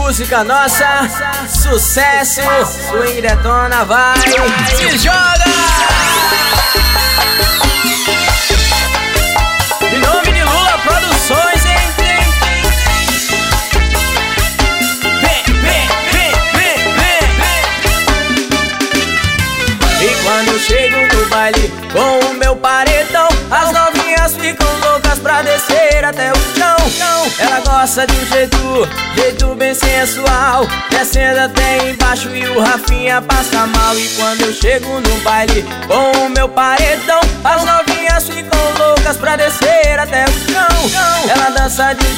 música nossa, sucesso, swing detona, vai, se joga! Em nome de Lula Produções, hein? E quando eu chego no baile com o meu paredão, as novinhas ficam loucas pra descer até o chão. Ela gosta de um jeito bem sensual, descendo até embaixo e o Rafinha passa mal. E quando eu chego no baile com o meu paredão, as novinhas ficam loucas pra descer até o chão. Ela dança de um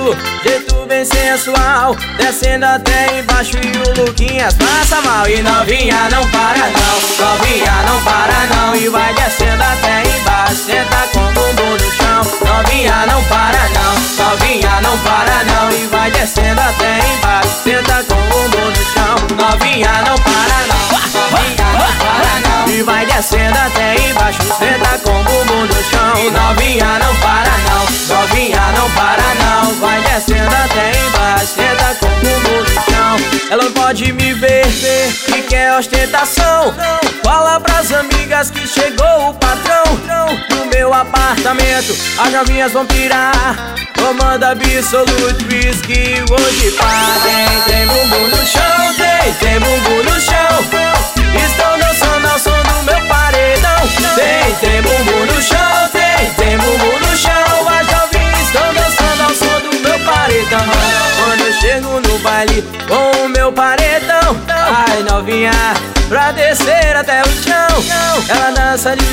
jeito bem sensual, descendo até embaixo e o Luquinhas passa mal. E novinha não para não, novinha não para não, e vai descendo até embaixo, senta com o bumbum no chão. Novinha não para não, novinha não para não, e vai descendo até embaixo, senta com o bumbum no chão. Novinha não para não, novinha não para não, e vai descendo até embaixo, senta com o bumbum no chão. Novinha não para não, novinha não para não, vai descendo até embaixo, senta com o bumbum no chão. Ela não pode me ver que quer ostentação, fala pras amigas que chegou o patrão. No meu apartamento as novinhas vão pirar, comando Absolute Whisky hoje pá. Tem bumbum no chão, tem bumbum no chão, estão dançando ao som do meu paredão. Tem bumbum no chão, tem bumbum no chão, as novinhas estão dançando ao som do meu paredão. Quando eu chego no baile com o meu paredão, ai novinha, pra descer até o chão. Ela dança de um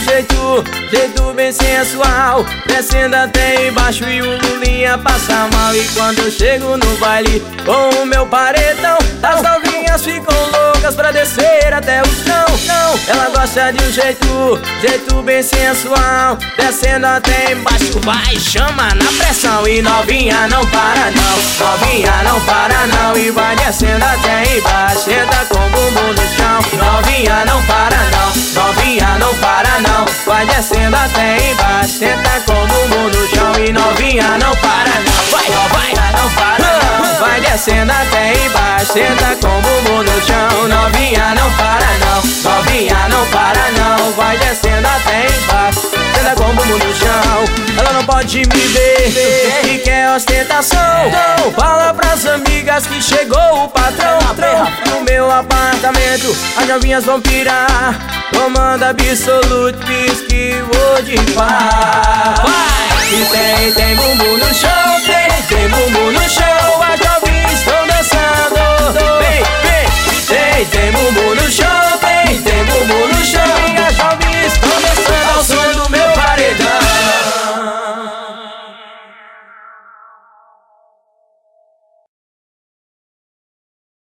jeito bem sensual, descendo até embaixo e o Lulinha passa mal. E quando eu chego no baile com o meu paredão, as novinhas ficam loucas pra descer até o chão. Ela gosta de um jeito bem sensual, descendo até embaixo, vai, chama na pressão. E novinha não para não, novinha não para não, e vai descendo até embaixo, senta com o bumbum no chão. Novinha não para não, novinha não para não, vai descendo até embaixo, senta com o bumbum no chão. E novinha não para não, vai, novinha não para não, vai descendo até embaixo, senta com o bumbum no chão. Novinha não para não, novinha não para não, vai descendo até embaixo, senta com o bumbum no chão. Ela não pode me ver que quer ostentação, fala pras amigas que chegou o patrão. No meu apartamento as novinhas vão pirar, comanda Absolute Whisky hoje pá. E tem bumbum no chão,